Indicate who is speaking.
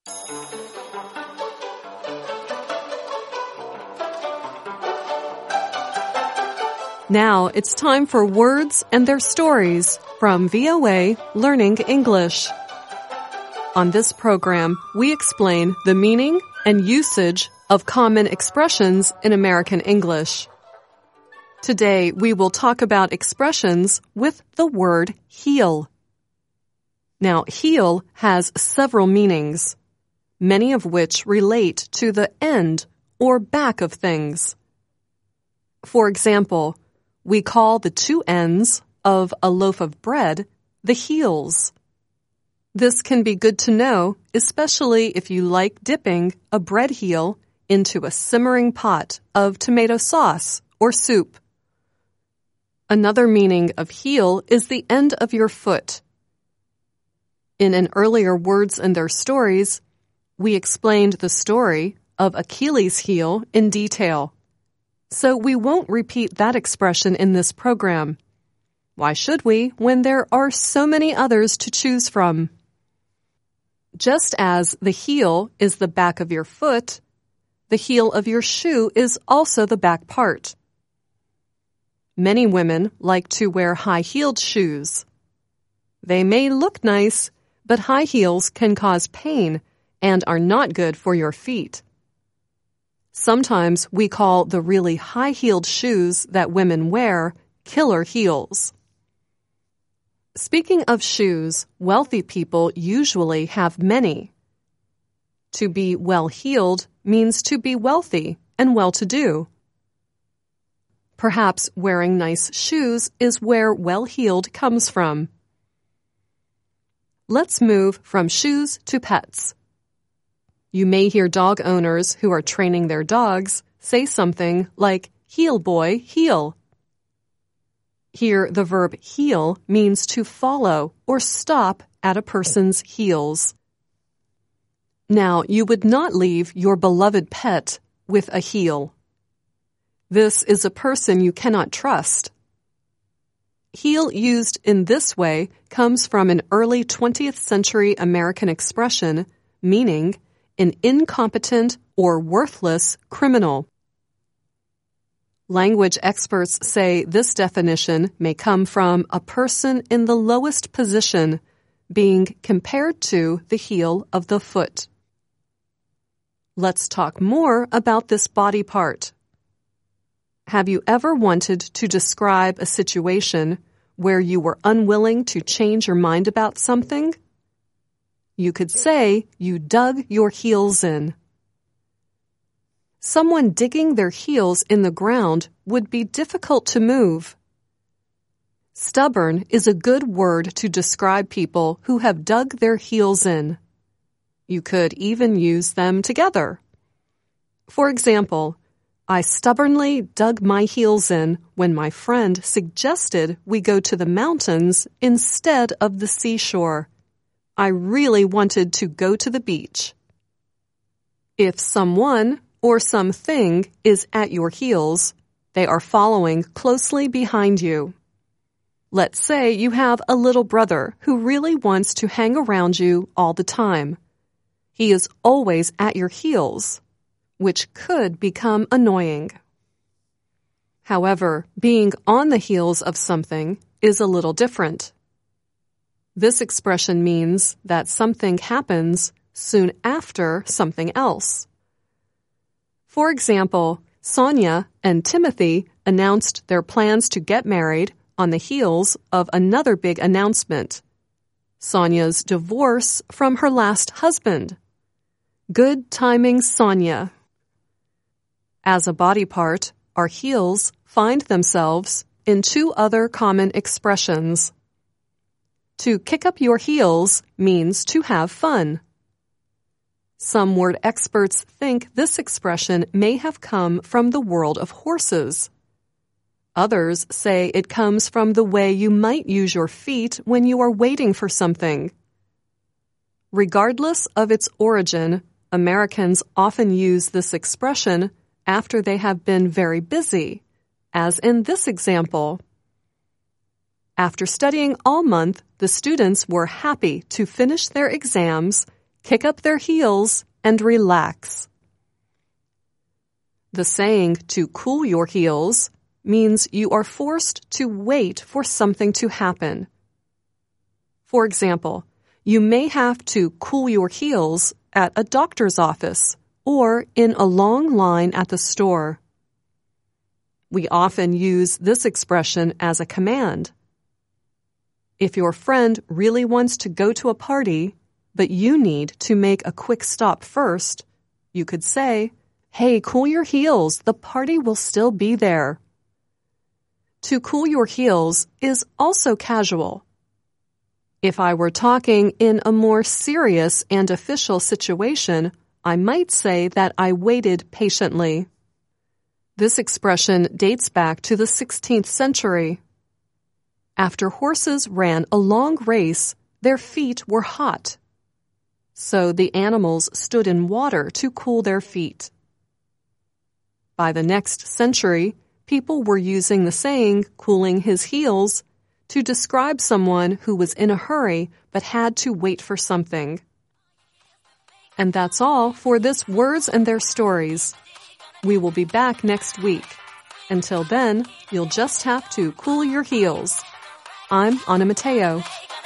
Speaker 1: Now it's time for Words and Their Stories from VOA Learning English. On this program, we explain the meaning and usage of common expressions in American English. Today, we will talk about expressions with the word heel. Now, heel has several meanings, many of which relate to the end or back of things. For example, we call the two ends of a loaf of bread the heels. This can be good to know, especially if you like dipping a bread heel into a simmering pot of tomato sauce or soup. Another meaning of heel is the end of your foot. In an earlier Words and Their Stories, we explained the story of Achilles' heel in detail. So we won't repeat that expression in this program. Why should we when there are so many others to choose from? Just as the heel is the back of your foot, the heel of your shoe is also the back part. Many women like to wear high-heeled shoes. They may look nice, but high heels can cause pain and are not good for your feet. Sometimes we call the really high-heeled shoes that women wear killer heels. Speaking of shoes, wealthy people usually have many. To be well-heeled means to be wealthy and well-to-do. Perhaps wearing nice shoes is where well-heeled comes from. Let's move from shoes to pets. You may hear dog owners who are training their dogs say something like, "Heel boy, heel." Here, the verb heel means to follow or stop at a person's heels. Now, you would not leave your beloved pet with a heel. This is a person you cannot trust. Heel used in this way comes from an early 20th century American expression meaning an incompetent or worthless criminal. Language experts say this definition may come from a person in the lowest position being compared to the heel of the foot. Let's talk more about this body part. Have you ever wanted to describe a situation where you were unwilling to change your mind about something? You could say you dug your heels in. Someone digging their heels in the ground would be difficult to move. Stubborn is a good word to describe people who have dug their heels in. You could even use them together. For example, I stubbornly dug my heels in when my friend suggested we go to the mountains instead of the seashore. I really wanted to go to the beach. If someone or something is at your heels, they are following closely behind you. Let's say you have a little brother who really wants to hang around you all the time. He is always at your heels, which could become annoying. However, being on the heels of something is a little different. This expression means that something happens soon after something else. For example, Sonia and Timothy announced their plans to get married on the heels of another big announcement, Sonia's divorce from her last husband. Good timing, Sonia. As a body part, our heels find themselves in two other common expressions. To kick up your heels means to have fun. Some word experts think this expression may have come from the world of horses. Others say it comes from the way you might use your feet when you are waiting for something. Regardless of its origin, Americans often use this expression after they have been very busy, as in this example. After studying all month, the students were happy to finish their exams kick up their heels and relax. The saying, to cool your heels, means you are forced to wait for something to happen. For example, you may have to cool your heels at a doctor's office or in a long line at the store. We often use this expression as a command. If your friend really wants to go to a party, but you need to make a quick stop first, you could say, "Hey, cool your heels, the party will still be there." To cool your heels is also casual. If I were talking in a more serious and official situation, I might say that I waited patiently. This expression dates back to the 16th century. After horses ran a long race, their feet were hot. So the animals stood in water to cool their feet. By the next century, people were using the saying, cooling his heels, to describe someone who was in a hurry but had to wait for something. And that's all for this Words and Their Stories. We will be back next week. Until then, you'll just have to cool your heels. I'm Anna Mateo.